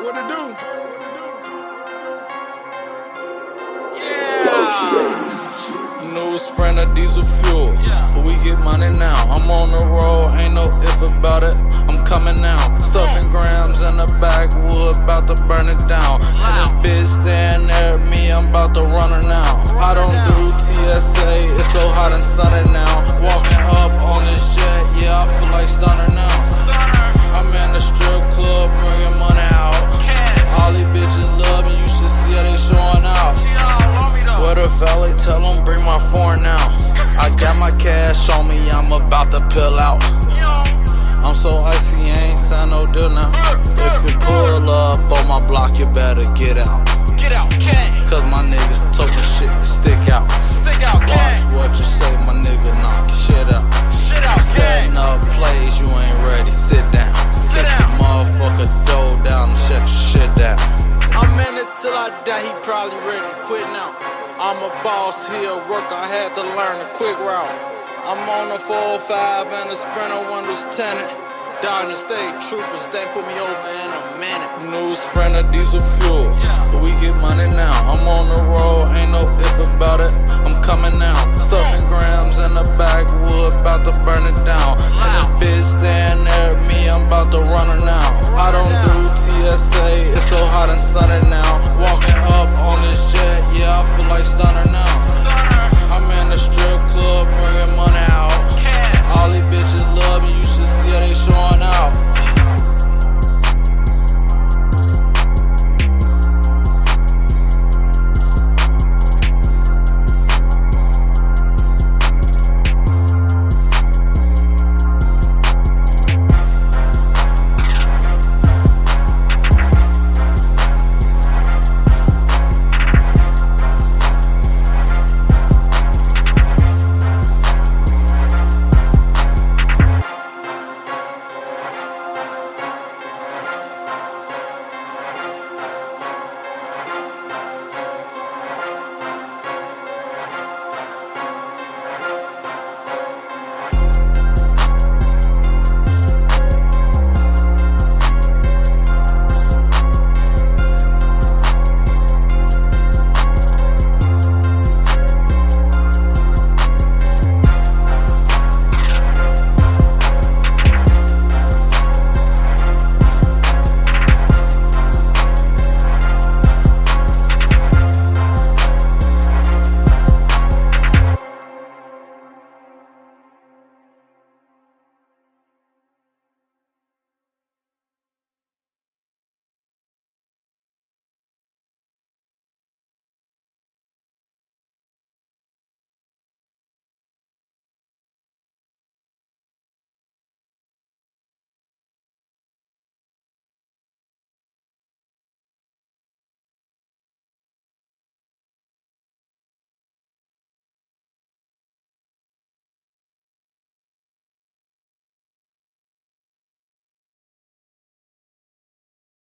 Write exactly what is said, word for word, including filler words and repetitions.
What it do? Yeah. New Sprinter diesel fuel, but we get money now. I'm on the road, ain't no if about it. I'm coming now, stuffing grams in the backwood, about to burn it down. And this bitch staring there at me, I'm about to run her now. I don't do T S A, it's so hot and sunny now. Walking up on this jet, yeah, I feel like stunner now. I'm in the strip club, bringing money out. All these bitches love me, you should see how they showing out. What a valet, tell them bring my foreign now. I got my cash on me, I'm about to pill out. I'm so icy, I ain't signed no deal now. If you pull up on my block, you better get out. Get out, Cause my niggas talking shit to stick out. Stick out, Watch what you say, my nigga, knock your shit out. Shit out, Setting up plays, you ain't ready, sit down. Sit Get down. the motherfucker dough down and shut your shit down. I'm in it till I die, he probably ready to quit now. I'm a boss here, work, I had to learn a quick route. I'm on a four oh five and a Sprinter one lieutenant. Dodging state troopers, they put me over in a minute. New Sprinter diesel fuel, but we get money now. I'm on the road, ain't no if about it. I'm coming now, stuffing grams in the backwood, about to burn it down. And this bitch staring there at me, I'm about to run her now. I don't do T S A, it's so hot and sunny